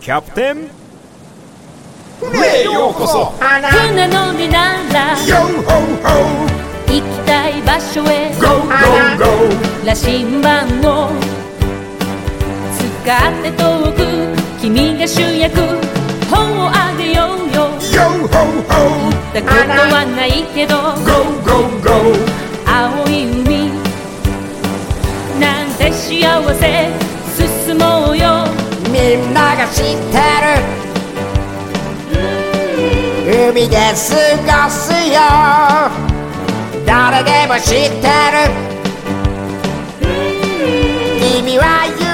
キャプテン船へようこそ。 船乗りなら Yo ho ho 行きたい場所へ Go go go 羅針盤を使って遠く君が主役本をあげようよ Yo ho ho 行ったことはないけど Go go go 青い海なんて幸せ進もうよみんなが知ってる海で過ごすよ誰でも知ってる君は